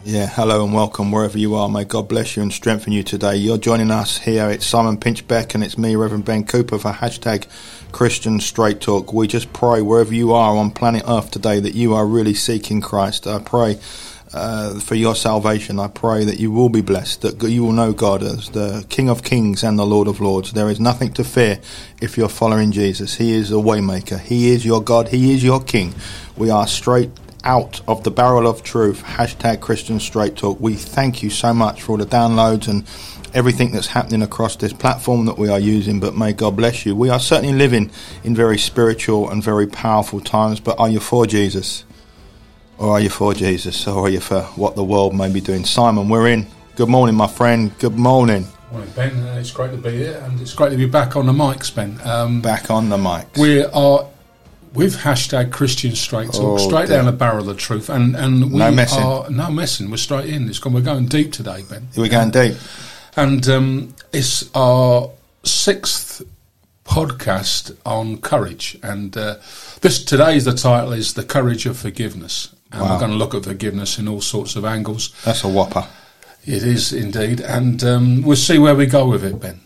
Yeah, hello and welcome wherever you are. May God bless you and strengthen you today. You're joining us here. It's Simon Pinchbeck and it's me, Reverend Ben Cooper, for hashtag Christian Straight Talk. We just pray wherever you are on planet Earth today that you are really seeking Christ. I pray for your salvation. I pray that you will be blessed, that you will know God as the King of Kings and the Lord of Lords. There is nothing to fear if you're following Jesus. He is a waymaker. He is your God. He is your King. We are straight out of the barrel of truth. Hashtag Christian Straight Talk. We thank you so much for all the downloads and everything that's happening across this platform that we are using, but may God bless you. We are certainly living in very spiritual and very powerful times, but are you for Jesus? Or are you for Jesus? Or are you for what the world may be doing? Simon, we're in. Good morning, my friend. Good morning. Morning, Ben. It's great to be here, and it's great to be back on the mics, Ben. Back on the mics. We are with hashtag Christian Straight Talk, straight down the barrel of truth, and we no messing. No messing. We're straight in. We're going deep today, Ben. We're going deep, and it's our 6th podcast on courage, and today's the title is The Courage of Forgiveness, and We're going to look at forgiveness in all sorts of angles. That's a whopper. It is indeed, and we'll see where we go with it, Ben.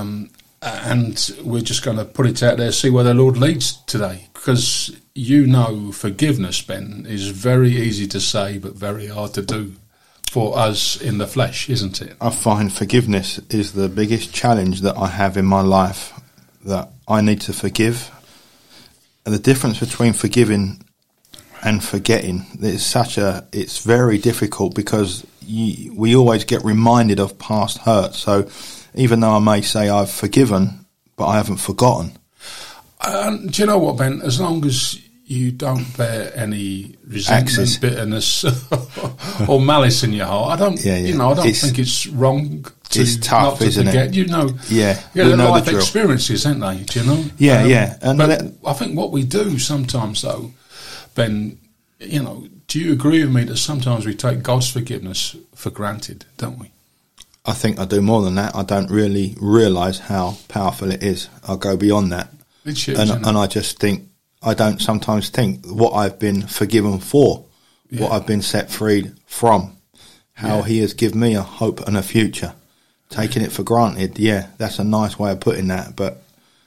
And we're just going to put it out there, see where the Lord leads today. Because forgiveness, Ben, is very easy to say, but very hard to do for us in the flesh, isn't it? I find forgiveness is the biggest challenge that I have in my life, that I need to forgive. And the difference between forgiving and forgetting it's very difficult, because we always get reminded of past hurt. So even though I may say I've forgiven, but I haven't forgotten. Do you know what, Ben? As long as you don't bear any resentment, bitterness, or malice in your heart, I don't think it's wrong to it's tough, not to isn't forget. It? You know, we know life the drill. Experiences, aren't they? Do you know? Yeah. But I think what we do sometimes, though, Ben, do you agree with me that sometimes we take God's forgiveness for granted, don't we? I think I do more than that. I don't really realise how powerful it is. I'll go beyond that. It's huge, and I just think, I don't sometimes think what I've been forgiven for, what I've been set free from, how He has given me a hope and a future. Taking it for granted, that's a nice way of putting that, but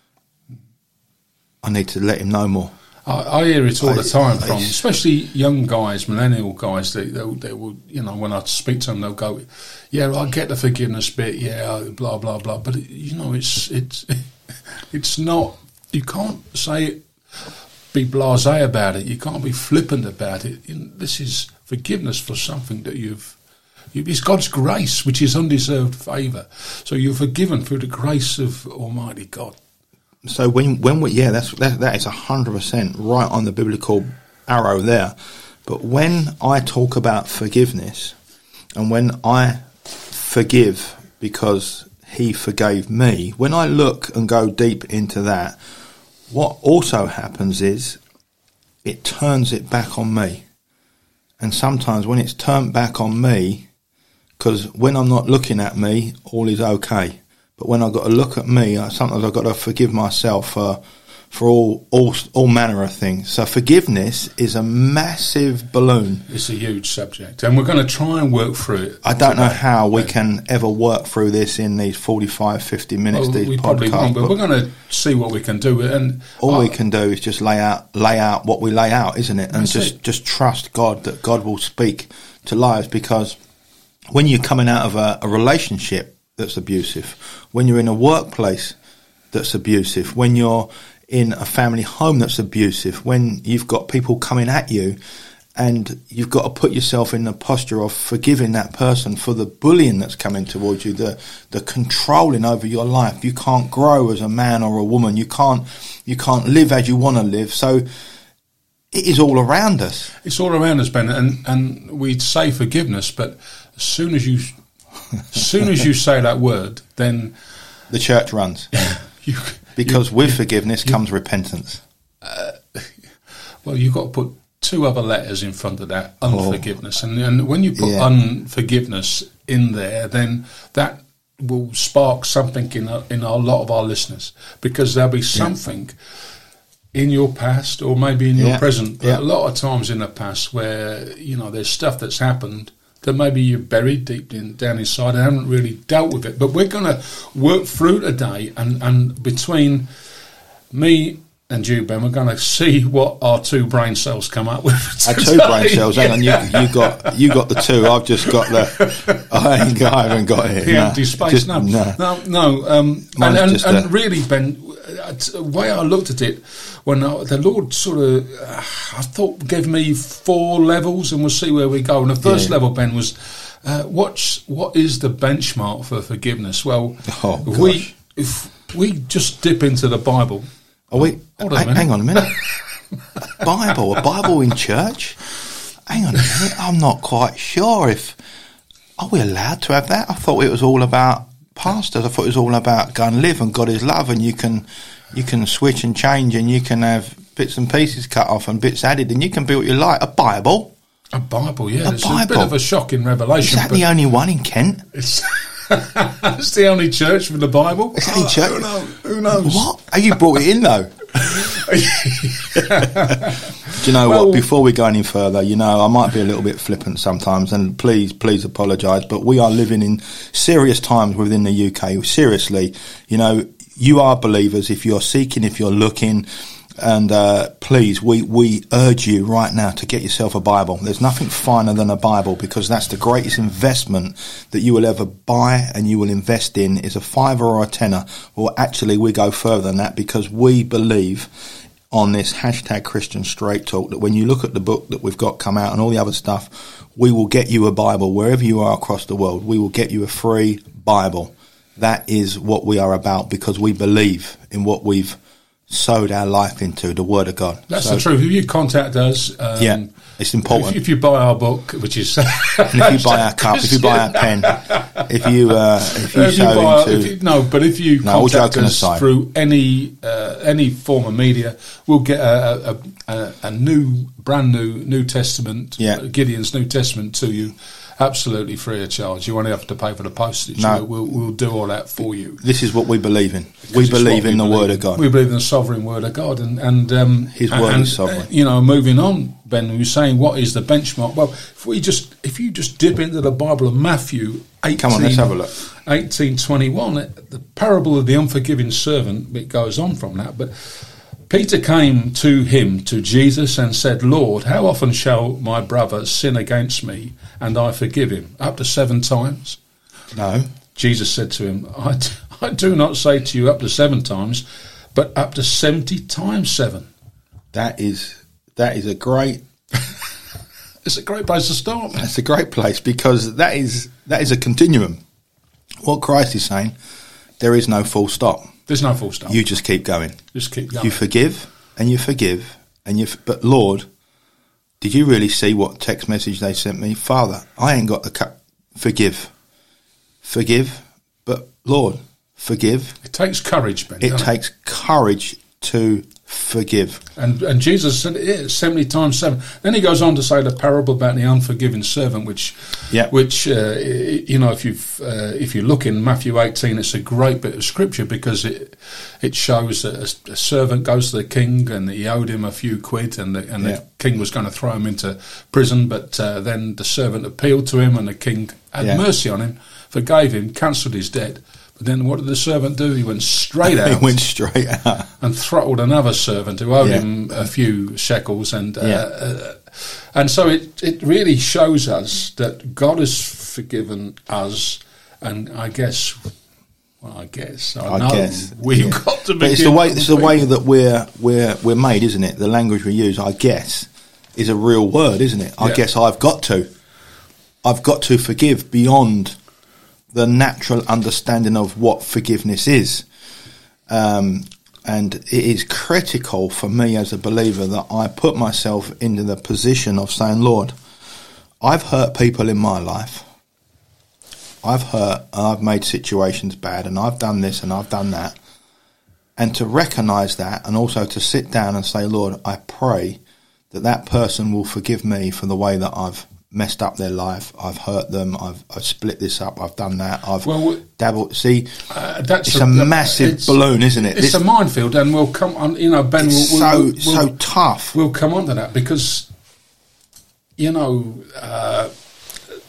I need to let Him know more. I hear it all the time from, especially young guys, millennial guys. They will, when I speak to them, they'll go, "Yeah, I get the forgiveness bit, blah blah blah." But it's not. You can't be blasé about it. You can't be flippant about it. This is forgiveness for something that it's God's grace, which is undeserved favour. So you're forgiven through the grace of Almighty God. So when we that is 100% right on the biblical arrow there. But when I talk about forgiveness, and when I forgive because He forgave me, when I look and go deep into that, what also happens is it turns it back on me. And sometimes when it's turned back on me, because when I'm not looking at me, all is okay. But when I've got to look at me, sometimes I've got to forgive myself for all manner of things. So forgiveness is a massive balloon. It's a huge subject, and we're going to try and work through it. I don't know how we can ever work through this in these 45, 50 minutes. We probably won't, but we're going to see what we can do. And all we can do is just lay out what we lay out, isn't it? And just trust God, that God will speak to lives. Because when you're coming out of a relationship that's abusive, when you're in a workplace that's abusive, when you're in a family home that's abusive, when you've got people coming at you, and you've got to put yourself in the posture of forgiving that person for the bullying that's coming towards you, the controlling over your life. You can't grow as a man or a woman. You can't live as you want to live. So it is all around us. It's all around us, Ben, and we say forgiveness, but as soon as you say that word, then the church runs. Because with forgiveness comes repentance. Well, you've got to put 2 other letters in front of that, unforgiveness. And when you put unforgiveness in there, then that will spark something in a lot of our listeners, because there'll be something in your past, or maybe in your present, but a lot of times in the past where, there's stuff that's happened that maybe you're buried deep down inside and haven't really dealt with it. But we're going to work through today, and between me and you, Ben, we're going to see what our two brain cells come up with Our today. 2 brain cells. Hang on, you got the 2. I've just got the. I haven't got it. The empty space. No. And really, Ben, the way I looked at it, when the Lord sort of, I thought, gave me 4 levels, and we'll see where we go. And the first level, Ben, was what is the benchmark for forgiveness? Well, if we just dip into the Bible. Hang on a minute. A Bible in church? Hang on a minute. I'm not quite sure are we allowed to have that? I thought it was all about pastors. I thought it was all about go and live and God is love, and you can switch and change, and you can have bits and pieces cut off and bits added, and you can be what you like. A Bible, yeah. It's a bit of a shocking revelation. Is that the only one in Kent? It's the only church with the Bible. It's the only church. Who knows? What? Have you brought it in though? Do you know what? Before we go any further, I might be a little bit flippant sometimes, and please apologise, but we are living in serious times within the UK. Seriously, you are believers if you're seeking, if you're looking. And please, we urge you right now to get yourself a Bible. There's nothing finer than a Bible, because that's the greatest investment that you will ever buy and you will invest in, is a $5 or a $10. Well, actually, we go further than that, because we believe on this hashtag Christian Straight Talk that when you look at the book that we've got come out and all the other stuff, we will get you a Bible wherever you are across the world. We will get you a free Bible. That is what we are about, because we believe in what we've sowed our life into, the Word of God. That's the truth. If you contact us, it's important. If you buy our book, which is, and if you buy our cup, if you buy our pen, if you contact us through any form of media, we'll get a brand new New Testament, Gideon's New Testament to you. Absolutely free of charge. You won't have to pay for the postage. No. We'll do all that for you. This is what we believe in. We believe in the Word of God. We believe in the sovereign Word of God, and His Word is sovereign. Moving on, Ben, we were saying, what is the benchmark? Well, if you just dip into the Bible of Matthew 18, come on, let's have a look. 18:21, the parable of the unforgiving servant. It goes on from that, but Peter came to Jesus, and said, Lord, how often shall my brother sin against me, and I forgive him? Up to 7 times? No. Jesus said to him, I do not say to you up to 7 times, but up to 70 times 7. That is a great... It's a great place to start. That's a great place, because that is a continuum. What Christ is saying, there is no full stop. There's no full stop. You just keep going. Just keep going. You forgive, and you forgive, but Lord, did you really see what text message they sent me? Father, I ain't got the cup. Forgive, but Lord, forgive. It takes courage, Ben. It takes courage to forgive. And Jesus said 70 times 7. Then he goes on to say the parable about the unforgiving servant, which if you look in Matthew 18, it's a great bit of scripture, because it shows that a servant goes to the king and he owed him a few quid, and the king was going to throw him into prison, but then the servant appealed to him, and the king had mercy on him, forgave him, cancelled his debt. But then what did the servant do? He went straight out. And throttled another servant who owed him a few shekels. And so it really shows us that God has forgiven us. And I guess we've got to be. But it's the way that we're made, isn't it? The language we use, I guess, is a real word, isn't it? I guess I've got to forgive beyond the natural understanding of what forgiveness is. And it is critical for me as a believer that I put myself into the position of saying, Lord, I've hurt people in my life. I've made situations bad, and I've done this and I've done that. And to recognise that, and also to sit down and say, Lord, I pray that person will forgive me for the way that I've messed up their life, I've hurt them, I've split this up, I've done that, I've dabbled. See, it's a massive balloon, isn't it? It's a minefield, and we'll come on. Ben, it's so tough. We'll come on to that, because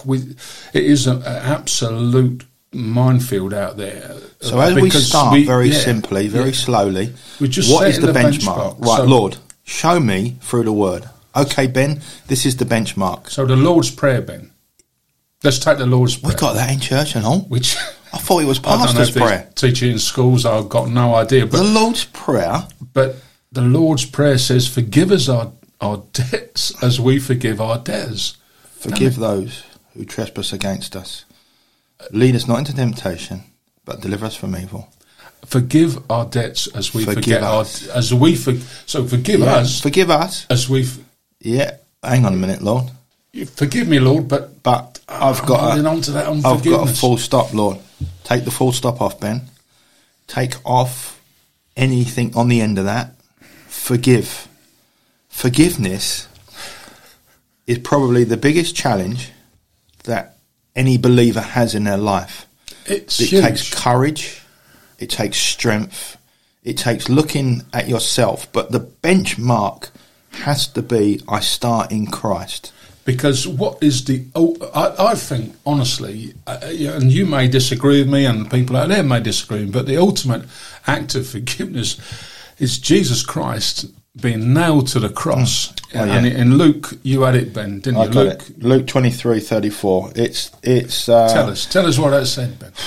it is an absolute minefield out there. So as we start very simply, very slowly, what is the benchmark? Right, so, Lord, show me through the word. Okay, Ben, this is the benchmark. So the Lord's Prayer, Ben. Let's take the Lord's Prayer. We've got that in church and all. Which I thought it was pastor's prayer. Teach it in schools, I've got no idea. But the Lord's Prayer. But the Lord's Prayer says, forgive us our debts as we forgive our debtors. Forgive those who trespass against us. Lead us not into temptation, but deliver us from evil. Forgive our debts as we forgive us. Forgive us. Forgive us. As we... Hang on a minute, Lord. Forgive me, Lord, but I've got a full stop, Lord. Take the full stop off, Ben. Take off anything on the end of that. Forgive. Forgiveness is probably the biggest challenge that any believer has in their life. It takes courage. It takes strength. It takes looking at yourself. But the benchmark has to be, I start in Christ. Because what is I think, honestly, and you may disagree with me and people out there may disagree with me, but the ultimate act of forgiveness is Jesus Christ being nailed to the cross. And in Luke, you had it, Ben, didn't you? Luke 23:34. It's tell us what that said, Ben.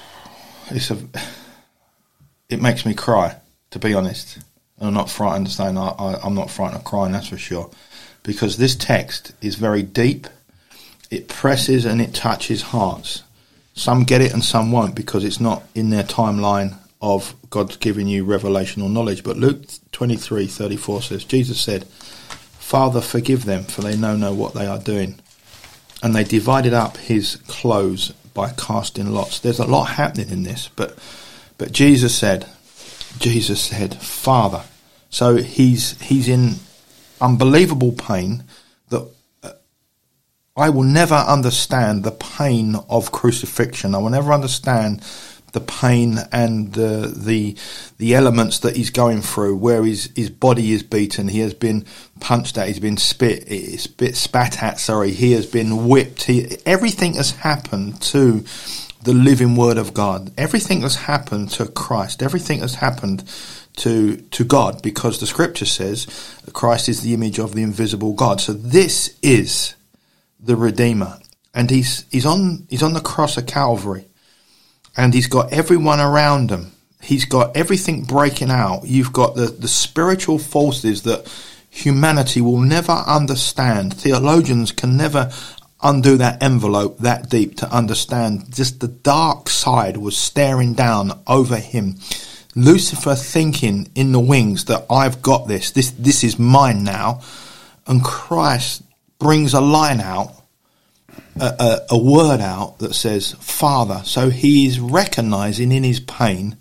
It makes me cry, to be honest. I'm not frightened of saying I'm not frightened of crying, that's for sure. Because this text is very deep. It presses and it touches hearts. Some get it and some won't, because it's not in their timeline of God's giving you revelational knowledge. But Luke 23:34 says, Jesus said, Father, forgive them, for they know not what they are doing. And they divided up his clothes by casting lots. There's a lot happening in this, but Jesus said, Father. So he's in unbelievable pain that I will never understand the pain of crucifixion. I will never understand the pain and the elements that he's going through, where his body is beaten, he has been punched at, he's been spat at, he has been whipped. Everything has happened to the living word of God. Everything has happened to Christ. Everything has happened to God, because the scripture says that Christ is the image of the invisible God. So this is the Redeemer, and he's on the cross of Calvary, and he's got everyone around him. He's got everything breaking out. You've got the spiritual forces that humanity will never understand. Theologians can never undo that envelope that deep to understand. Just the dark side was staring down over him. Lucifer thinking in the wings that I've got this is mine now. And Christ brings a line out, a word out that says, Father. So he is recognizing in his pain,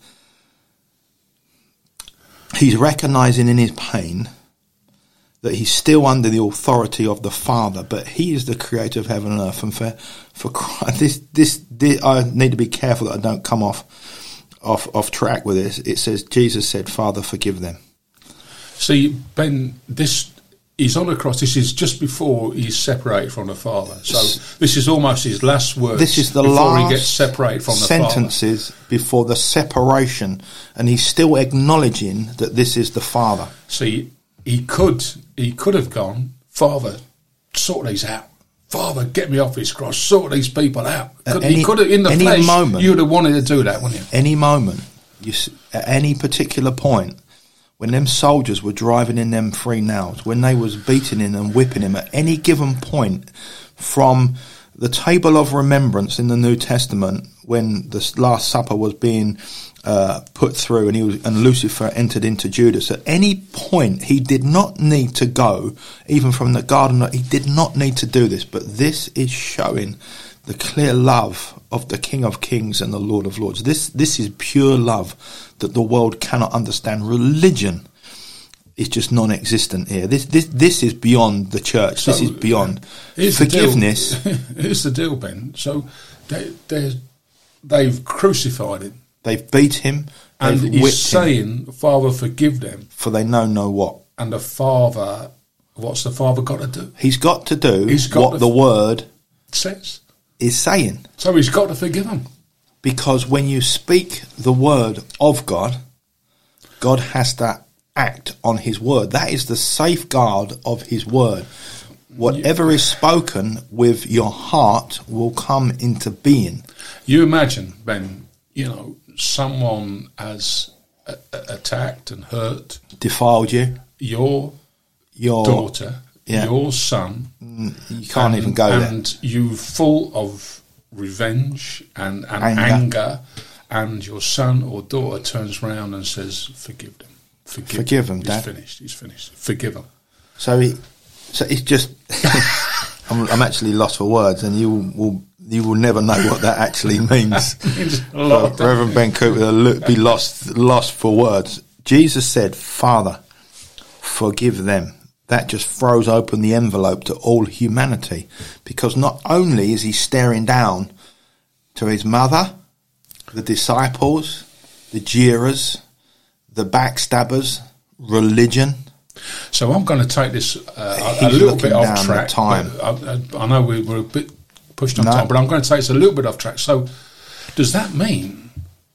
that he's still under the authority of the Father, but he is the creator of heaven and earth. And for Christ, this I need to be careful that I don't come off track with this. It says, Jesus said, Father, forgive them. See, Ben, he's on the cross. This is just before he's separated from the Father. So this is almost his last words. This is the before last he gets separated from the sentences Father. Before the separation, and he's still acknowledging that this is the Father. See, he could have gone, Father, sort these out. Father, get me off this cross. Sort these people out. He could have, in the flesh, you would have wanted to do that, wouldn't you? Any moment, at any particular point, when them soldiers were driving in them 3 nails, when they was beating him and whipping him, at any given point, from the table of remembrance in the New Testament, when the Last Supper was being put through, and Lucifer entered into Judas, at any point he did not need to go, even from the garden. He did not need to do this, but this is showing the clear love of the King of Kings and the Lord of Lords. This is pure love that the world cannot understand. Religion is just non-existent here. This is beyond the church. So, this is beyond forgiveness. Here's the deal, Ben. So they've crucified him. They've beat him. And he's saying, Father, forgive them. For they know what. And the Father, what's the Father got to do? He's got to do what the Word says. is saying. So he's got to forgive them. Because when you speak the word of God, God has to act on his word. That is the safeguard of his word. Whatever is spoken with your heart will come into being. You imagine, Ben, someone has attacked and hurt, defiled you, your daughter, your son. You can't even go there. And you full of revenge and anger, and your son or daughter turns around and says, "Forgive them. Forgive them, Dad. He's finished. Forgive them." So it's just. I'm actually lost for words, and you will never know what that actually means. Reverend Ben Cooper will be lost for words. Jesus said, "Father, forgive them." That just throws open the envelope to all humanity, because not only is he staring down to his mother, the disciples, the jeerers, the backstabbers, religion. So I'm going to take this a little bit off track. I know we're a bit pushed on time, but I'm going to take this a little bit off track. So does that mean,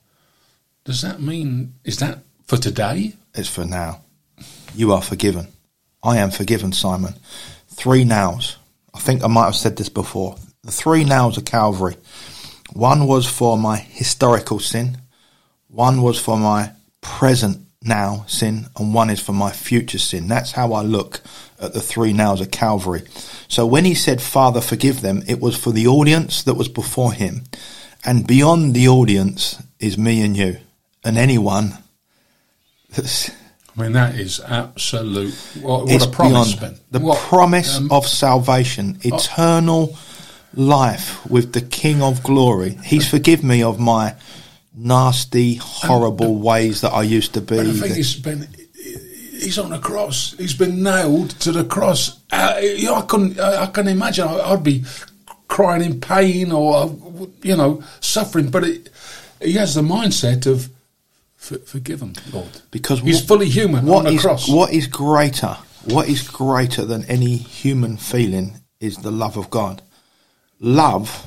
is that for today? It's for now. You are forgiven. I am forgiven, Simon. 3 nails. I think I might have said this before. The 3 nails of Calvary. One was for my historical sin. One was for my present now sin, and one is for my future sin. That's how I look at the 3 nails of Calvary. So when he said, "Father, forgive them," it was for the audience that was before him. And beyond the audience is me and you, and anyone that's... that is absolute... What a promise, Ben. The promise of salvation, eternal life with the King of glory. He's forgiven me of my nasty, horrible ways that I used to be. But the thing is, Ben, he's on the cross. He's been nailed to the cross. I can imagine I'd be crying in pain or, suffering. But he has the mindset of, forgive him, Lord. Because he's fully human on the cross. What is greater than any human feeling is the love of God. Love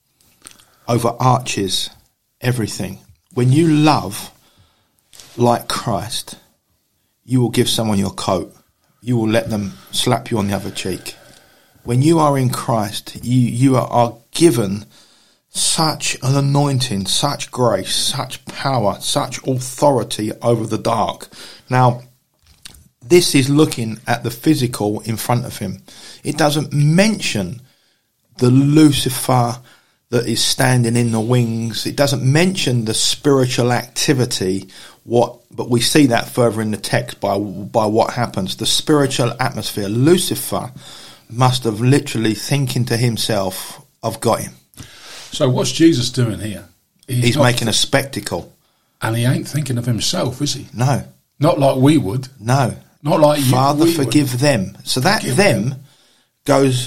overarches everything. When you love like Christ, you will give someone your coat. You will let them slap you on the other cheek. When you are in Christ, you are given such an anointing, such grace, such power, such authority over the dark. Now, this is looking at the physical in front of him. It doesn't mention the Lucifer that is standing in the wings. It doesn't mention the spiritual activity, but we see that further in the text by what happens. The spiritual atmosphere. Lucifer must have literally thinking to himself, "I've got him." So what's Jesus doing here? He's making a spectacle. And he ain't thinking of himself, is he? No. Not like we would. No. Not like you. Father, forgive them. So that them goes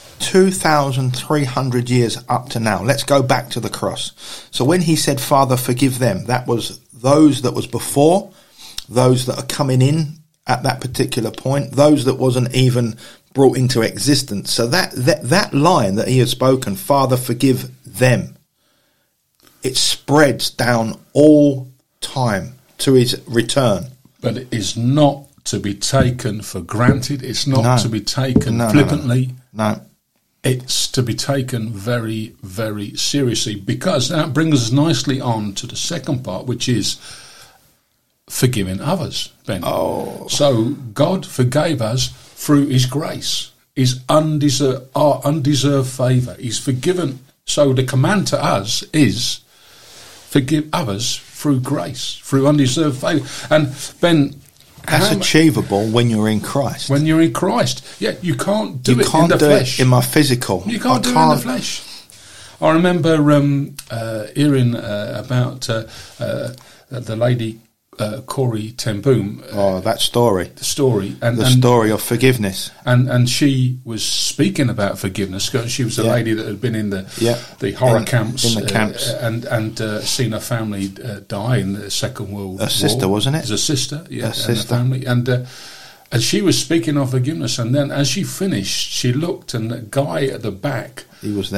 2,300 years up to now. Let's go back to the cross. So when he said, "Father, forgive them," that was those that was before, those that are coming in at that particular point, those that wasn't even brought into existence. So that line that he had spoken, "Father, forgive them," it spreads down all time to his return. But it is not to be taken for granted. It's not to be taken flippantly. No. It's to be taken very, very seriously, because that brings us nicely on to the second part, which is forgiving others, Ben. Oh. So God forgave us through his grace, our undeserved favour. He's forgiven. So the command to us is forgive others through grace, through undeserved favour. And Ben, that's achievable when you're in Christ. When you're in Christ. Yeah, you can't do it in the flesh. It in my physical. You can't do it in the flesh. I remember hearing about the lady Corrie ten Boom. That story. The story. The story of forgiveness. And she was speaking about forgiveness, because she was a lady that had been in the horror camps. In the camps. And seen her family die in the Second World War. A sister, wasn't it? It was a sister, yeah. A sister. Family. And she was speaking of forgiveness, and then as she finished, she looked, and the guy at the back... He was there.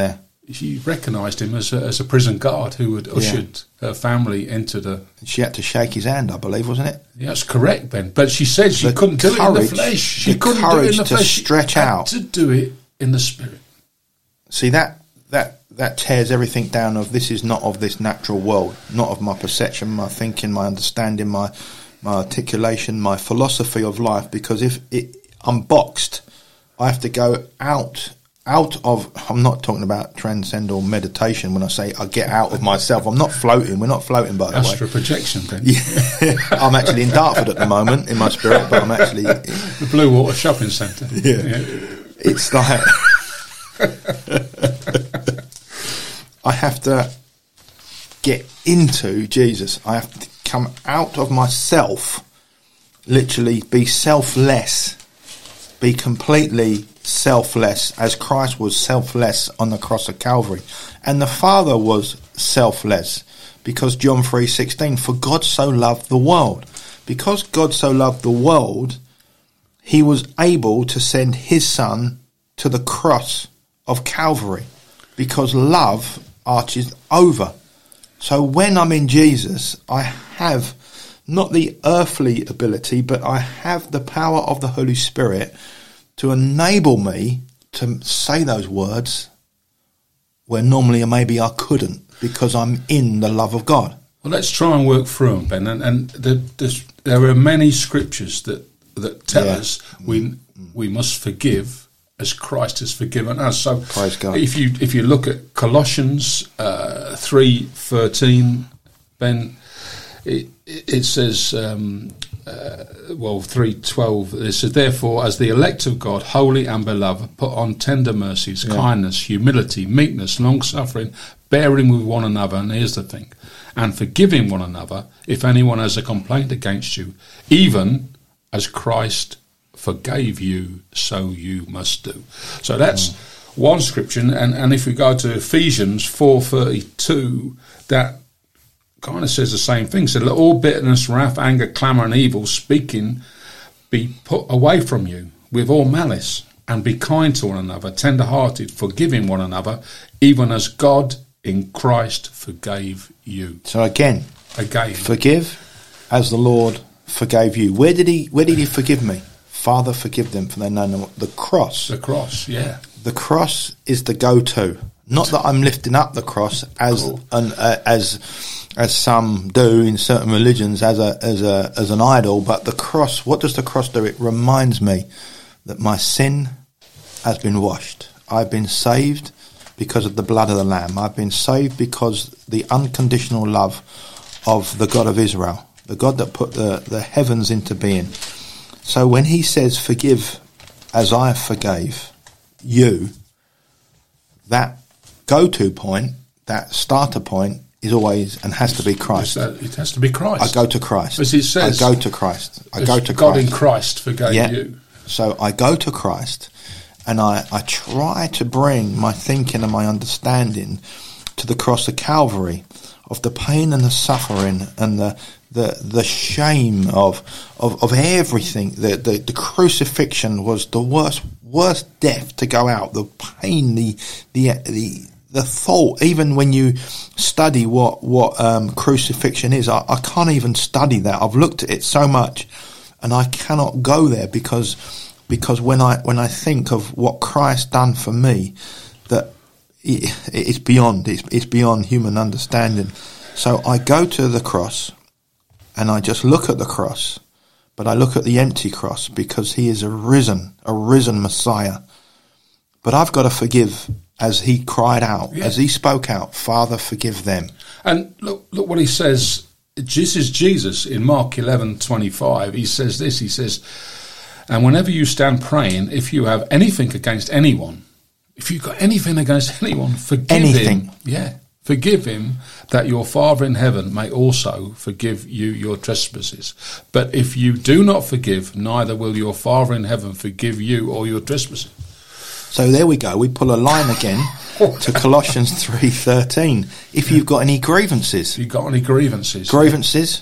she recognised him as a prison guard who had ushered her family into the... She had to shake his hand, I believe, wasn't it? Yeah, that's correct, Ben. But she said she couldn't do it in the flesh. She couldn't do it in the flesh. Stretch out. She had to do it in the spirit. See, that tears everything down of this is not of this natural world, not of my perception, my thinking, my understanding, my articulation, my philosophy of life, because if I'm boxed, I have to go out of, I'm not talking about transcendental meditation when I say I get out of myself. I'm not floating. We're not floating, by the way. Astral projection, Ben. Yeah. I'm actually in Dartford at the moment in my spirit, but I'm actually... The Blue Water Shopping Centre. Yeah. It's like... I have to get into Jesus. I have to come out of myself, literally be selfless, be completely selfless, as Christ was selfless on the cross of Calvary. And the Father was selfless, because John 3:16, for God so loved the world. Because God so loved the world, he was able to send his Son to the cross of Calvary, because love arches over. So when I'm in Jesus, I have not the earthly ability, but I have the power of the Holy Spirit to enable me to say those words where normally maybe I couldn't, because I'm in the love of God. Well, let's try and work through them, Ben. And there are many scriptures that tell us we must forgive as Christ has forgiven us. So praise God. If you look at Colossians 3:13, Ben, it says 3:12. It says, therefore, as the elect of God, holy and beloved, put on tender mercies, kindness, humility, meekness, long suffering, bearing with one another. And here's the thing, and forgiving one another if anyone has a complaint against you, even as Christ forgave you, so you must do. So that's one scripture, and if we go to Ephesians 4:32, that kind of says the same thing. So let all bitterness, wrath, anger, clamour and evil speaking be put away from you with all malice, and be kind to one another, tender-hearted, forgiving one another, even as God in Christ forgave you. So again, forgive as the Lord forgave you. Where did he forgive me? Father, forgive them, for they know not. The cross. The cross, yeah. The cross is the go-to. Not that I'm lifting up the cross as some do in certain religions as an idol, but the cross. What does the cross do? It reminds me that my sin has been washed. I've been saved because of the blood of the Lamb. I've been saved because the unconditional love of the God of Israel, the God that put the heavens into being. So when he says, forgive as I forgave you, that go-to point, that starter point, is always and has to be Christ. It has to be Christ. I go to Christ. As it says, I go to Christ. I go to God Christ. in Christ forgave you. So I go to Christ, and I try to bring my thinking and my understanding to the cross of Calvary, of the pain and the suffering and the shame of everything. The crucifixion was the worst death to go out. The pain, the thought. Even when you study what crucifixion is, I can't even study that. I've looked at it so much, and I cannot go there because when I think of what Christ done for me, that it's beyond human understanding. So I go to the cross, and I just look at the cross, but I look at the empty cross, because he is a risen Messiah. But I've got to forgive as he cried out, as he spoke out, Father, forgive them. And look what he says. This is Jesus in Mark 11:25. He says this. He says, and whenever you stand praying, if you have anything against anyone, if you've got anything against anyone, forgive him. Yeah. Forgive him, that your Father in heaven may also forgive you your trespasses. But if you do not forgive, neither will your Father in heaven forgive you or your trespasses. So there we go. We pull a line again to Colossians 3:13. If you've got any grievances. If you've got any grievances. Grievances,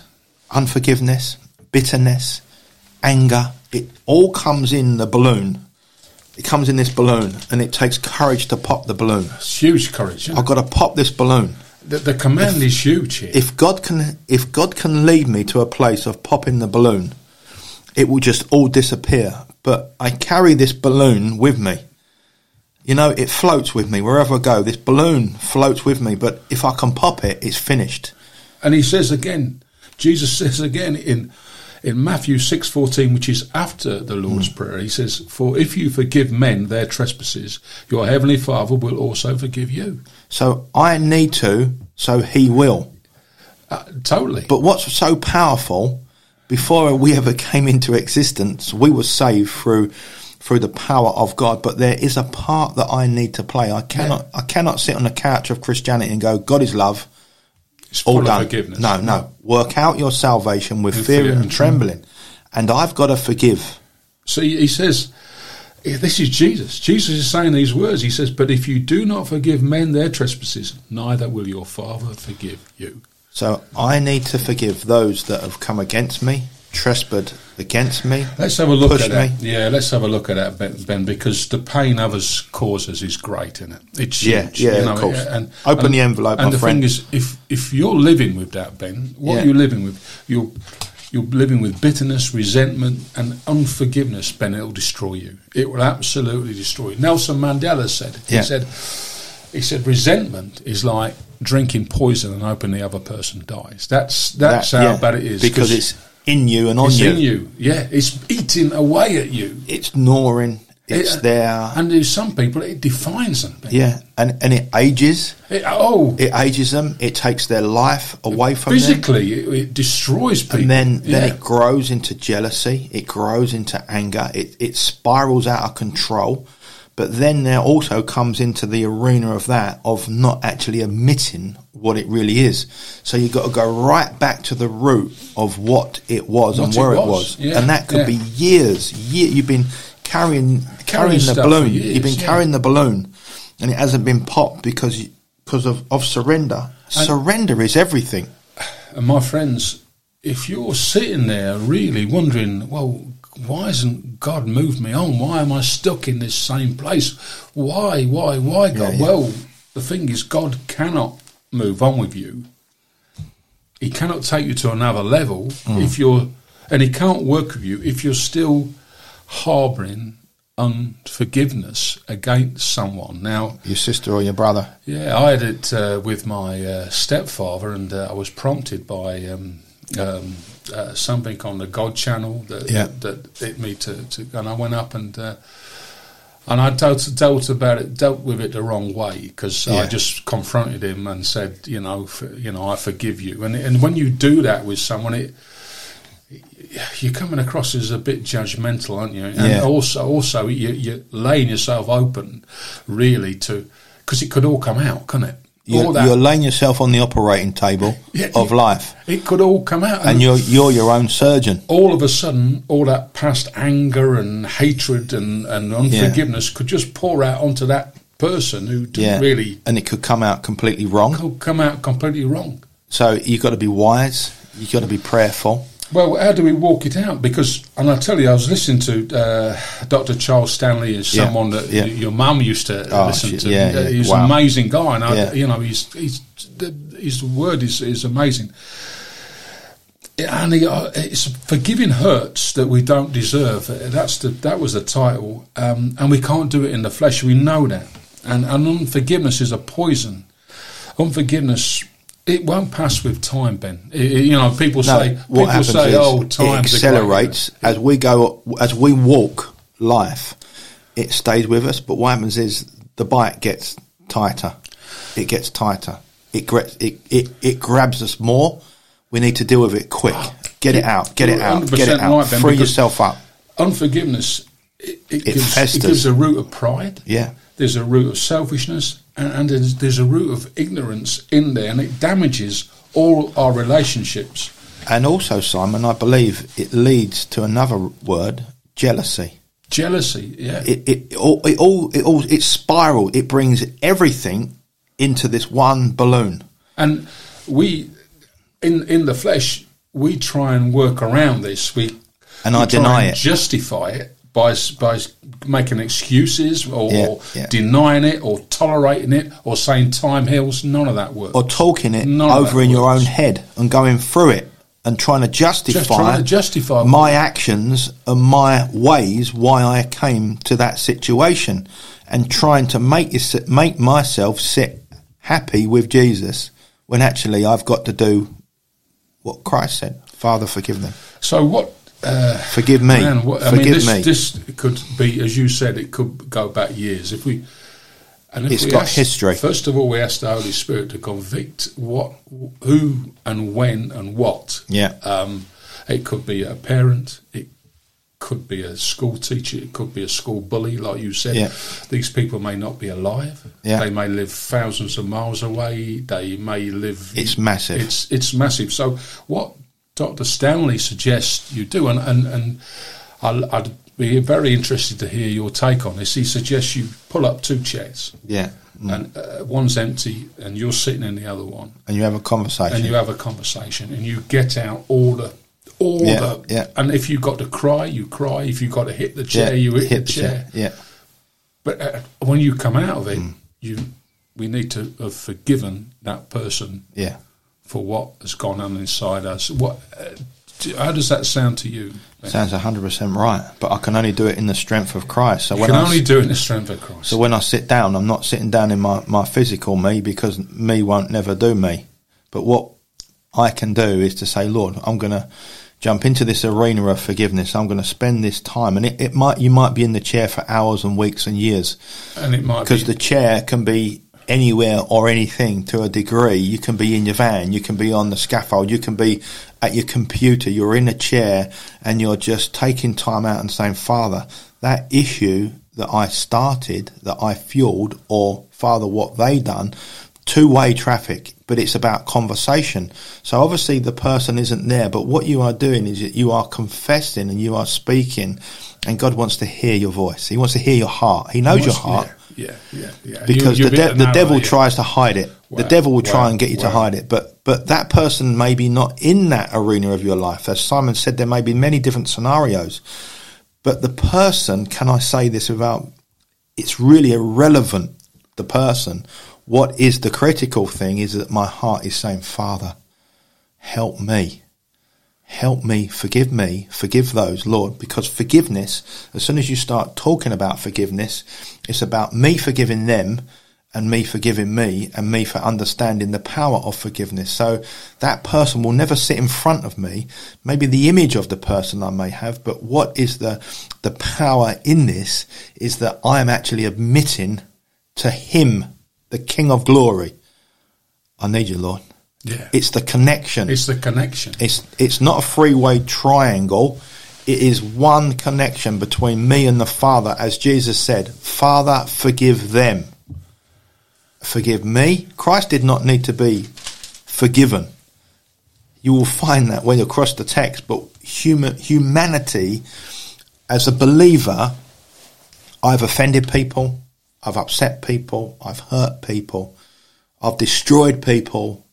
unforgiveness, bitterness, anger, it all comes in the balloon. it comes in this balloon, and it takes courage to pop the balloon. It's huge courage. Isn't it? I've got to pop this balloon. The command is huge here. If God can lead me to a place of popping the balloon, it will just all disappear. But I carry this balloon with me. You know, it floats with me wherever I go. This balloon floats with me. But if I can pop it, it's finished. And he says again, Jesus says again in Matthew 6:14, which is after the Lord's Prayer, he says, "For if you forgive men their trespasses, your heavenly Father will also forgive you." So I need to, so he will. Totally. But what's so powerful, before we ever came into existence, we were saved through the power of God. But there is a part that I need to play. I cannot sit on the couch of Christianity and go, God is love. It's all full done. of forgiveness. No. Work out your salvation with fear and trembling. And I've got to forgive. See, he says, this is Jesus. Jesus is saying these words. He says, "But if you do not forgive men their trespasses, neither will your Father forgive you." So I need to forgive those that have come against me, trespassed against me. Let's have a look at that. Me. Yeah, let's have a look at that, Ben, because the pain others causes is great, isn't it? It's huge. Yeah, of course. Open the envelope, my friend. And the friend. thing is, if you're living with that, Ben, what are you living with? You're living with bitterness, resentment, and unforgiveness, Ben. It'll destroy you. It will absolutely destroy you. Nelson Mandela said, he said, resentment is like drinking poison and hoping the other person dies. That's how bad it is. Because it's in you and on you. It's in you, yeah. It's eating away at you. It's gnawing. It's there. And there's some people, it defines them. Yeah, and it ages. It ages them. It takes their life away from physically, them. it destroys people. And then it grows into jealousy. It grows into anger. It spirals out of control. But then there also comes into the arena of that, of not actually admitting what it really is. So you've got to go right back to the root of what it was and where it was. Yeah. And that could be years. You've been carrying the balloon. You've been carrying the balloon, and it hasn't been popped because of surrender. And surrender is everything. And my friends, if you're sitting there really wondering, well, why hasn't God moved me on? Why am I stuck in this same place? Why, God? Yeah. Well, the thing is, God cannot move on with you. He cannot take you to another level and he can't work with you if you're still harbouring unforgiveness against someone. Now, your sister or your brother. Yeah, I had it with my stepfather, and I was prompted by something on the God channel that hit me to and I went up and I dealt with it the wrong way, because I just confronted him and said, I forgive you, and when you do that with someone, you're coming across as a bit judgmental, aren't you? And also you're laying yourself open, really, because it could all come out, couldn't it? You're laying yourself on the operating table of life. It could all come out. And you're your own surgeon. All of a sudden, all that past anger and hatred and unforgiveness could just pour out onto that person who didn't really... And it could come out completely wrong. So you've got to be wise. You've got to be prayerful. Well, how do we walk it out? Because, and I tell you, I was listening to Dr. Charles Stanley, is someone that your mum used to listen to. He's an amazing guy, and his word is amazing. And it's forgiving hurts that we don't deserve. That was the title, and we can't do it in the flesh. We know that, and unforgiveness is a poison. Unforgiveness. It won't pass with time, Ben. People say, "Oh, time accelerates as we walk life. It stays with us, but what happens is the bite gets tighter. It gets tighter. It grabs us more. We need to deal with it quick. Get it out. Get it out. Right, Ben, free yourself up. Unforgiveness. It gives a root of pride. Yeah. There's a root of selfishness, and there's a root of ignorance in there, and it damages all our relationships. And also, Simon, I believe it leads to another word: jealousy. Jealousy, yeah. It spirals. It brings everything into this one balloon. And we, in the flesh, we try and work around this. I deny it. Justify it. by making excuses or denying it or tolerating it or saying time heals. None of that works. Or talking it over in your own head and going through it and trying to justify my actions and my ways, why I came to that situation, and trying to make myself sit happy with Jesus when actually I've got to do what Christ said. Father, forgive them. So what... forgive me. Man, forgive me. This could be, as you said, it could go back years. If we got history. First of all, we ask the Holy Spirit to convict who, and when, and what. Yeah. It could be a parent. It could be a school teacher. It could be a school bully, like you said. Yeah. These people may not be alive. Yeah. They may live thousands of miles away. They may live. It's massive. It's massive. So what Dr. Stanley suggests you do, and I'd be very interested to hear your take on this. He suggests you pull up 2 chairs. Yeah. And one's empty, and you're sitting in the other one. And you have a conversation. And you get out all the. And if you've got to cry, you cry. If you've got to hit the chair, you hit the chair. Yeah. But when you come out of it, we need to have forgiven that person. Yeah. For what has gone on inside us. How does that sound to you, Ben? Sounds 100% right, but I can only do it in the strength of Christ. So you can only do it in the strength of Christ. So when I sit down, I'm not sitting down in my physical me, because me won't never do me. But what I can do is to say, Lord, I'm going to jump into this arena of forgiveness. I'm going to spend this time, and you might be in the chair for hours and weeks and years, and it might because the chair can be anywhere or anything to a degree. You can be in your van, you can be on the scaffold, you can be at your computer, you're in a chair, and you're just taking time out and saying, Father, that issue that I started, that I fueled, or Father, what they done, 2-way traffic, but it's about conversation. So obviously the person isn't there, but what you are doing is that you are confessing and you are speaking, and God wants to hear your voice. He wants to hear your heart. He knows your heart. Yeah. Because the devil tries to hide it. Wow. The devil will try and get you to hide it. But that person may be not in that arena of your life. As Simon said, there may be many different scenarios. But the person, can I say this without, it's really irrelevant, the person. What is the critical thing is that my heart is saying, Father, help me. Help me, forgive those, Lord, because forgiveness, as soon as you start talking about forgiveness, it's about me forgiving them and me forgiving me and me for understanding the power of forgiveness. So that person will never sit in front of me, maybe the image of the person I may have, but what is the power in this is that I am actually admitting to him, the King of Glory, I need you, Lord. Yeah. It's the connection. It's the connection. It's not a 3-way triangle. It is one connection between me and the Father. As Jesus said, Father, forgive them. Forgive me. Christ did not need to be forgiven. You will find that when you cross the text. But humanity, as a believer, I've offended people. I've upset people. I've hurt people. I've destroyed people.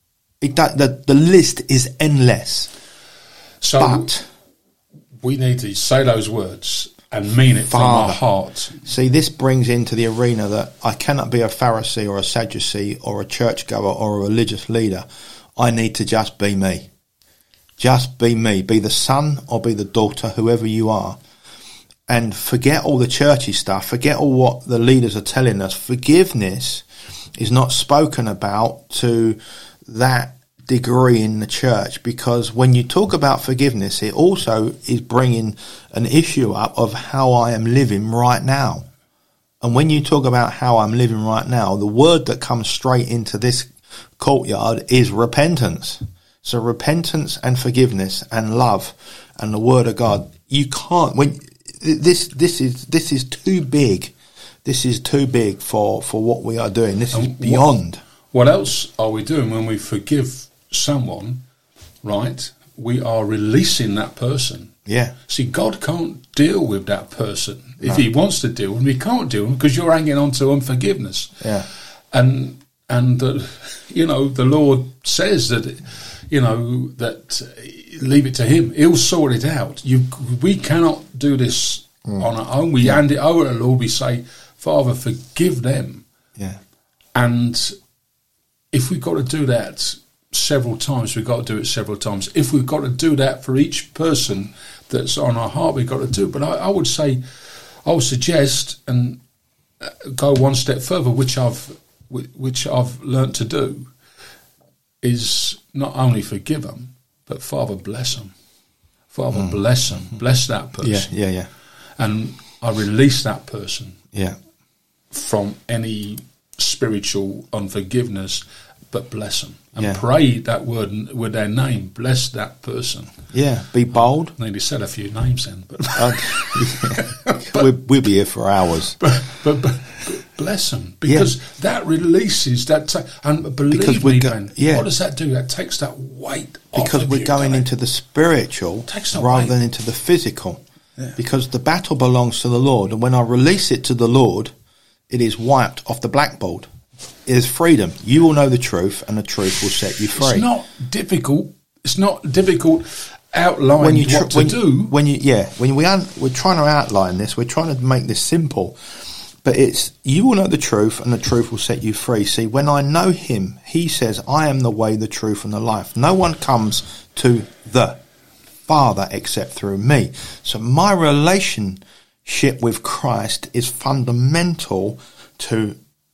The list is endless. So but we need to say those words and mean it from our heart. See, this brings into the arena that I cannot be a Pharisee or a Sadducee or a churchgoer or a religious leader. I need to just be me. Just be me. Be the son or be the daughter, whoever you are. And forget all the churchy stuff. Forget all what the leaders are telling us. Forgiveness is not spoken about to that degree in the church, because when you talk about forgiveness, it also is bringing an issue up of how I am living right now. And when you talk about how I'm living right now, the word that comes straight into this courtyard is repentance. So repentance and forgiveness and love and the word of God. You can't, when this is too big. This is too big for what we are doing. This is beyond. What else are we doing when we forgive someone, right? We are releasing that person. Yeah. See, God can't deal with that person. If he wants to deal with him, he can't deal with him because you're hanging on to unforgiveness. Yeah. And the Lord says that, that leave it to him. He'll sort it out. We cannot do this on our own. We hand it over to the Lord. We say, Father, forgive them. Yeah. And if we've got to do that several times, we've got to do it several times. If we've got to do that for each person that's on our heart, we've got to do it. But I would suggest and go one step further, which I've learnt to do, is not only forgive them, but Father, bless them. Father, bless them. Bless that person. Yeah. And I release that person Yeah. from any spiritual unforgiveness, but bless them. And Yeah. pray that word with their name. Bless that person. Yeah. Be bold. I nearly said a few names then. But We'll be here for hours. but bless them, because that releases that. And believe me, Ben, what does that do? That takes that weight off. Because we're going into the spiritual rather than into the physical. Yeah. Because the battle belongs to the Lord, and when I release it to the Lord, it is wiped off the blackboard. It is freedom. You will know the truth, and the truth will set you free. It's not difficult. It's not difficult. Outline what to do. We're trying to outline this. We're trying to make this simple. But it's, you will know the truth, and the truth will set you free. See, when I know him, he says, I am the way, the truth, and the life. No one comes to the Father except through me. So my relationship with Christ is fundamental to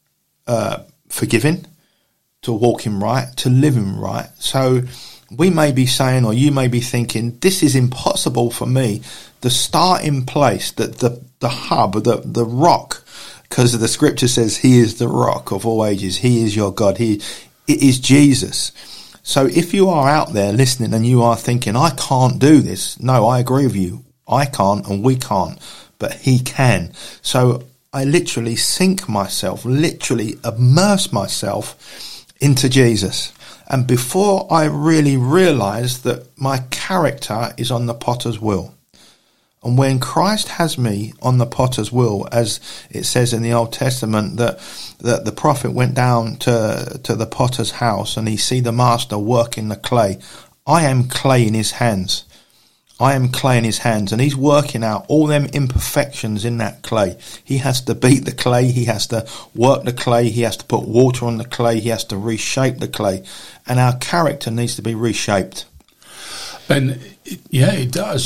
forgiving, to walking right, to living right. So we may be saying, or you may be thinking, this is impossible for me. The starting place, the hub, the rock, because the scripture says he is the rock of all ages. He is your God. It is Jesus. So if you are out there listening and you are thinking, I can't do this. No, I agree with you. I can't and we can't, but he can. So I literally sink myself, literally immerse myself into Jesus. And before I really realised that my character is on the potter's wheel. And when Christ has me on the potter's wheel, as it says in the Old Testament, that the prophet went down to the potter's house and he see the master working the clay. I am clay in his hands. I am clay in his hands, and he's working out all them imperfections in that clay. He has to beat the clay, he has to work the clay, he has to put water on the clay, he has to reshape the clay. And our character needs to be reshaped. And it does.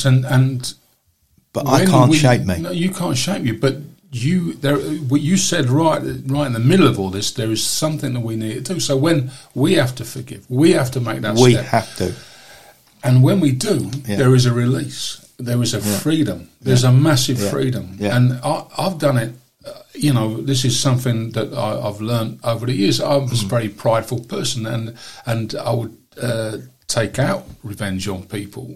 But I can't shape me. No, you can't shape you. But what you said right in the middle of all this, there is something that we need to do. So when we have to forgive, we have to make that step. We have to. And when we do, there is a release. There is a freedom. There's a massive freedom. Yeah. And I've done it. This is something that I've learned over the years. I was a very prideful person, and I would take out revenge on people.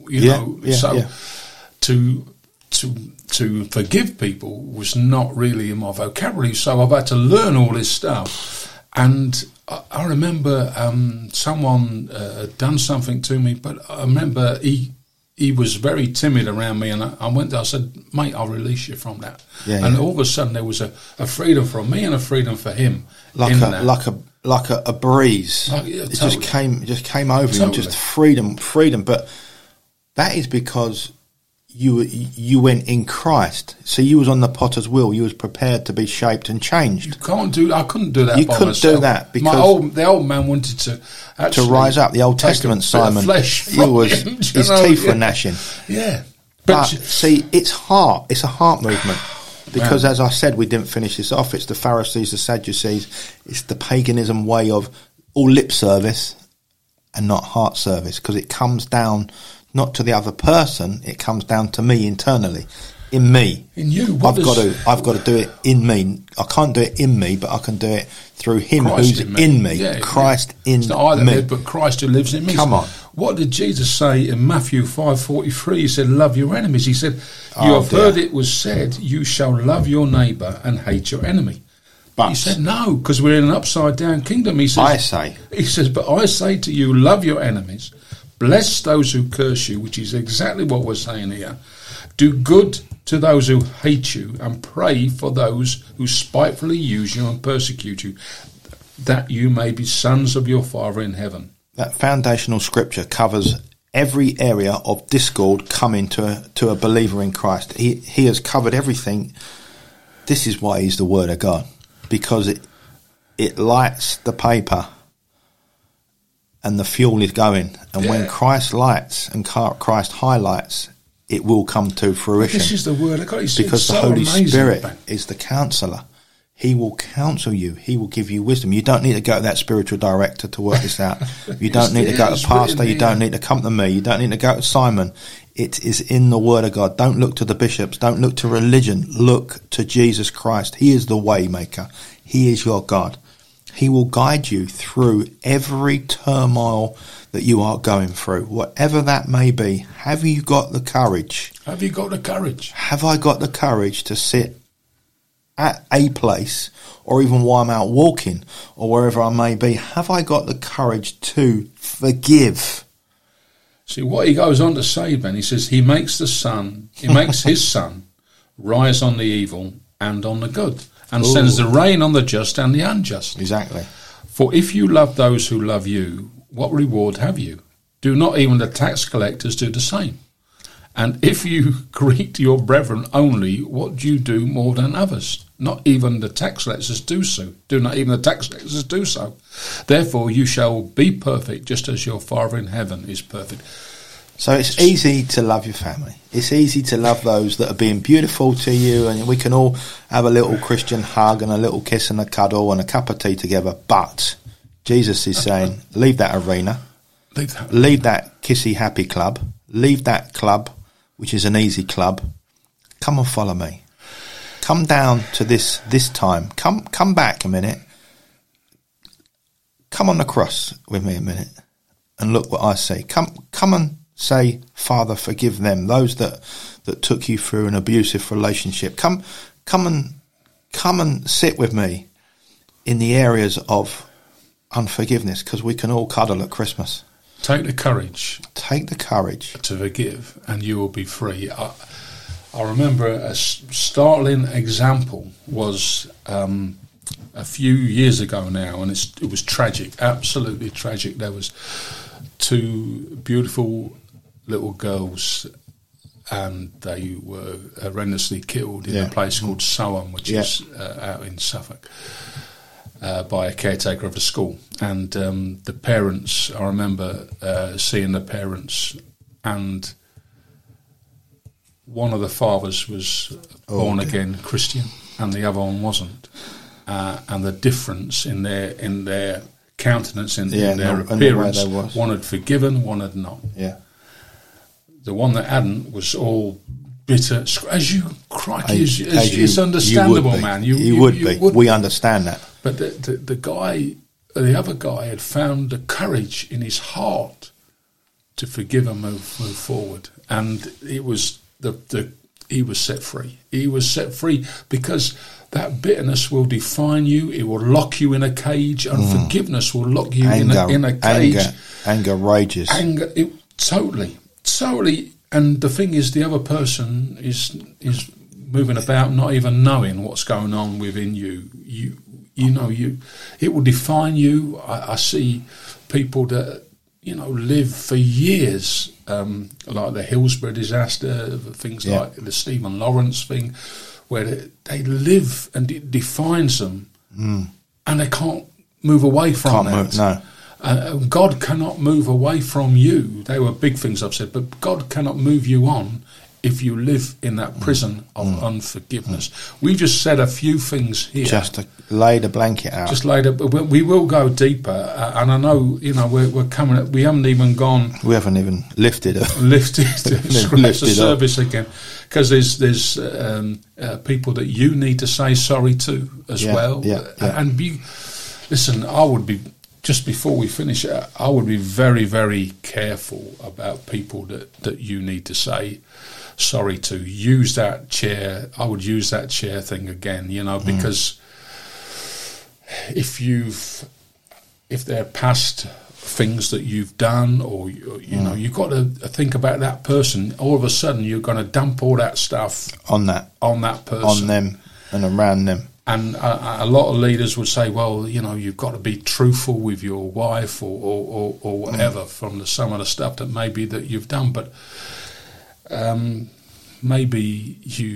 To forgive people was not really in my vocabulary. So I've had to learn all this stuff. And I remember someone had done something to me, but I remember he was very timid around me, and I went there, I said, mate, I'll release you from that. And all of a sudden there was a freedom from me and a freedom for him. Like a breeze. It just came over you, just freedom. But that is because you went in Christ. So you was on the potter's wheel. You was prepared to be shaped and changed. I couldn't do that. You couldn't do that because the old man wanted to rise up. The Old Testament Simon, his teeth were gnashing. Yeah, but see, it's heart. It's a heart movement. Because as I said, we didn't finish this off. It's the Pharisees, the Sadducees. It's the paganism way of all lip service and not heart service. Because it comes down not to the other person, it comes down to me internally, in me. In you. I've got to do it in me. I can't do it in me, but I can do it through him Christ who's in me. Yeah, Christ in me. It's not I that live, but Christ who lives in me. Come on. What did Jesus say in Matthew 5:43? He said, love your enemies. He said, you have heard it was said, you shall love your neighbour and hate your enemy. But he said, no, because we're in an upside down kingdom. He says, but I say to you, love your enemies. Bless those who curse you, which is exactly what we're saying here. Do good to those who hate you, and pray for those who spitefully use you and persecute you, that you may be sons of your Father in heaven. That foundational scripture covers every area of discord coming to a believer in Christ. He has covered everything. This is why he's the Word of God, because it lights the paper and the fuel is going. And when Christ lights and Christ highlights, it will come to fruition. This is the Word of God. Because the Holy Spirit is the counsellor. He will counsel you. He will give you wisdom. You don't need to go to that spiritual director to work this out. You don't need to go to pastor. You don't need to come to me. You don't need to go to Simon. It is in the Word of God. Don't look to the bishops. Don't look to religion. Look to Jesus Christ. He is the way maker. He is your God. He will guide you through every turmoil that you are going through, whatever that may be. Have you got the courage? Have you got the courage? Have I got the courage to sit at a place, or even while I'm out walking, or wherever I may be? Have I got the courage to forgive? See, what he goes on to say, Ben, he says, he makes his sun rise on the evil and on the good, and sends the rain on the just and the unjust. Exactly. For if you love those who love you, what reward have you? Do not even the tax collectors do the same? And if you greet your brethren only, what do you do more than others? Not even the tax collectors do so. Do not even the tax collectors do so. Therefore you shall be perfect, just as your Father in heaven is perfect. So it's easy to love your family. It's easy to love those that are being beautiful to you, and we can all have a little Christian hug and a little kiss and a cuddle and a cup of tea together. But Jesus is saying, leave that arena. Leave that kissy happy club. Leave that club, which is an easy club. Come and follow me. Come down to this time. Come back a minute. Come on the cross with me a minute and look what I see. Come and say, Father, forgive them. Those that took you through an abusive relationship. Come and sit with me in the areas of unforgiveness, because we can all cuddle at Christmas. Take the courage. Take the courage to forgive, and you will be free. I remember a startling example was a few years ago now, and it was tragic, absolutely tragic. There was two beautiful little girls, and they were horrendously killed in a place called Soham, which is out in Suffolk, by a caretaker of a school. And the parents, I remember seeing the parents, and one of the fathers was born again Christian and the other one wasn't, and the difference in their countenance, in their appearance, one had forgiven, one had not. The one that hadn't was all bitter, as you crikey, it's understandable, man. You would be. We understand that. But the other guy had found the courage in his heart to forgive and move forward, and it was he was set free. He was set free because that bitterness will define you. It will lock you in a cage, and forgiveness will lock you in a cage. Anger rages. Anger, totally. And the thing is, the other person is moving about, not even knowing what's going on within you. It will define you. I see people that live for years, like the Hillsborough disaster, things like the Stephen Lawrence thing, where they live and it defines them, and they can't move away from it. No. God cannot move away from you. They were big things I've said, but God cannot move you on if you live in that prison of unforgiveness. We just said a few things here. Just to lay the blanket out. We will go deeper, and I know, we're coming up, we haven't even gone... We haven't even lifted the service again, because there's people that you need to say sorry to as well. And listen, I would be... Just before we finish, I would be very, very careful about people that you need to say sorry to. Use that chair. I would use that chair thing again, because if they're past things that you've done, or you've got to think about that person. All of a sudden, you're going to dump all that stuff on that person, on them and around them. And a lot of leaders would say, well, you've got to be truthful with your wife or whatever from some of the stuff that maybe that you've done. But maybe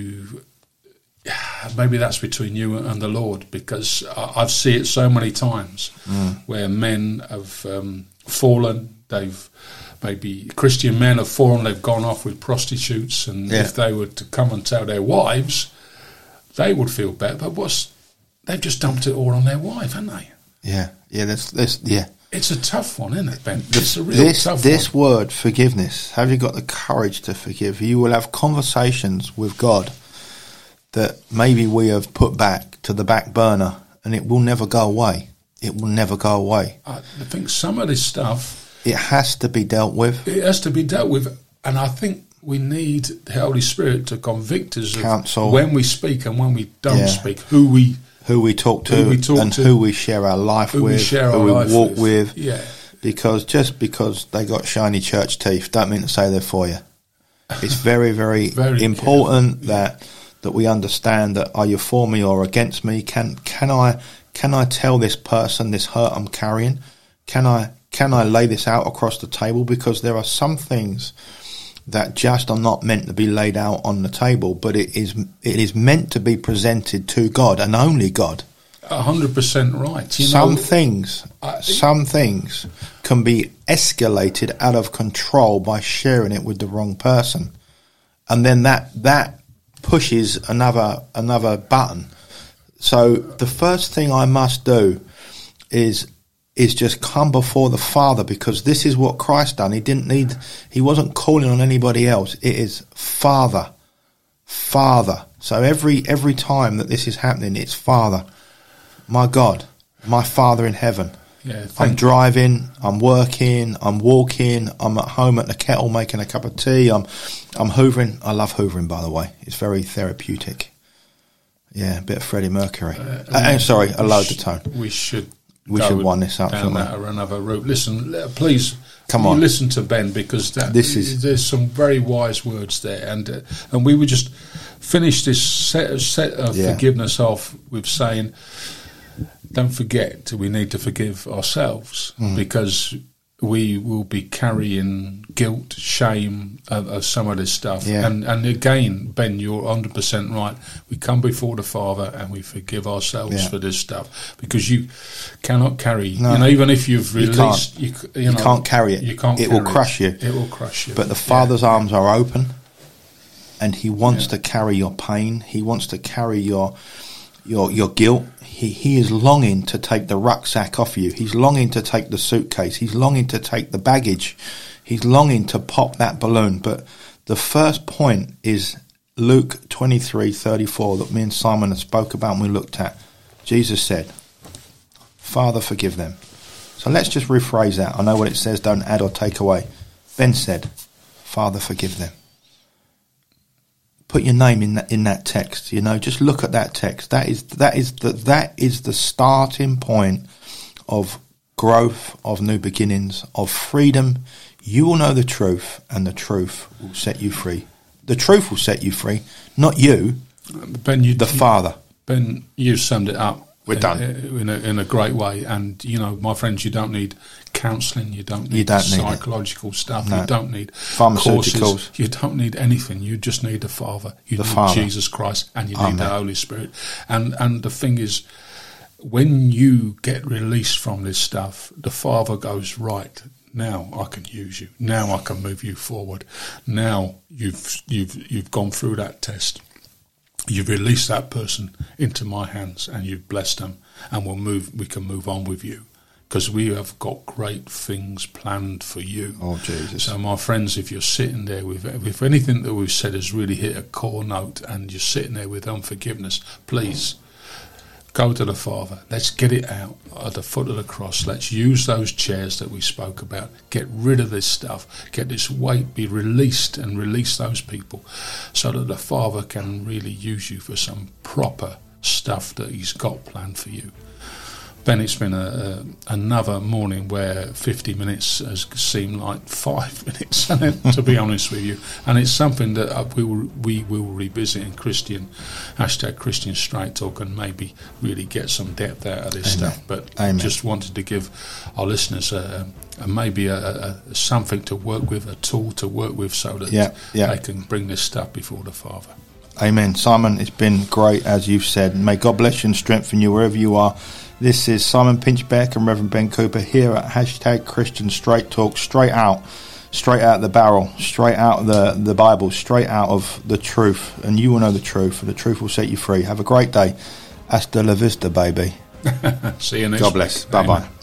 that's between you and the Lord, because I've seen it so many times where men have fallen. Maybe Christian men have fallen, they've gone off with prostitutes, and if they were to come and tell their wives, they would feel better. But they've just dumped it all on their wife, haven't they? Yeah. It's a tough one, isn't it, Ben? It's a real tough one. This word, forgiveness, have you got the courage to forgive? You will have conversations with God that maybe we have put back to the back burner, and it will never go away. It will never go away. I think some of this stuff... It has to be dealt with. It has to be dealt with, and I think we need the Holy Spirit to convict us Counsel. Of when we speak and when we don't speak, who we talk to, who we share our life with, who we walk with. Yeah. Because just because they got shiny church teeth don't mean to say they're for you. It's very, very, very important that we understand that, are you for me or against me? Can I tell this person this hurt I'm carrying? Can I lay this out across the table? Because there are some things that just are not meant to be laid out on the table, but it is meant to be presented to God and only God. 100% right. Some things can be escalated out of control by sharing it with the wrong person, and then that pushes another button. So the first thing I must do is just come before the Father, because this is what Christ done. He wasn't calling on anybody else. It is Father. So every time that this is happening, it's Father. My God, my Father in heaven. Yeah, I'm driving, I'm working, I'm walking, I'm at home at the kettle making a cup of tea, I'm hoovering. I love hoovering, by the way. It's very therapeutic. Yeah, a bit of Freddie Mercury. Sorry, I lowered the tone. We should wind this up, down that or another route. Listen, please, come on. Listen to Ben, because there's some very wise words there, and we would just finish this set of forgiveness off with saying, don't forget, we need to forgive ourselves, because we will be carrying guilt, shame of some of this stuff. Yeah. And again, Ben, you're 100% right. We come before the Father and we forgive ourselves for this stuff, because you cannot carry, even if you've released, you can't carry it. It will crush you. It will crush you. But the Father's arms are open, and He wants to carry your pain. He wants to carry your guilt. He is longing to take the rucksack off you. He's longing to take the suitcase. He's longing to take the baggage. He's longing to pop that balloon. But the first point is Luke 23:34 that me and Simon had spoke about and we looked at. Jesus said, Father, forgive them. So let's just rephrase that. I know what it says, don't add or take away. Ben said, Father, forgive them. Put your name in that text. Just look at that text. That is the starting point of growth, of new beginnings, of freedom. You will know the truth, and the truth will set you free. The truth will set you free, not you, Ben. The Father. Ben, you summed it up. We're done in a great way. And my friends, you don't need counselling. You don't need psychological stuff. No. You don't need pharmaceuticals. Courses. You don't need anything. You just need the Father. You need Jesus Christ, and you need the Holy Spirit. And the thing is, when you get released from this stuff, the Father goes, right, now I can use you. Now I can move you forward. Now you've gone through that test. You've released that person into my hands, and you've blessed them, and we can move on with you, because we have got great things planned for you. Oh, Jesus. So, my friends, if you're sitting there with anything that we've said has really hit a core note, and you're sitting there with unforgiveness, please go to the Father. Let's get it out at the foot of the cross. Let's use those chairs that we spoke about. Get rid of this stuff. Get this weight, be released, and release those people, so that the Father can really use you for some proper stuff that He's got planned for you. Ben, it's been another morning where 50 minutes has seemed like 5 minutes, to be honest with you. And it's something that we will revisit in Christian Straight Talk, and maybe really get some depth out of this stuff. But just wanted to give our listeners maybe something to work with, a tool to work with, so that they can bring this stuff before the Father. Amen. Simon, it's been great, as you've said. May God bless you and strengthen you wherever you are. This is Simon Pinchbeck and Reverend Ben Cooper here at #Christian Straight Talk, straight out the barrel, straight out of the Bible, straight out of the truth. And you will know the truth, and the truth will set you free. Have a great day. Hasta la vista, baby. See you next God bless. Bye-bye.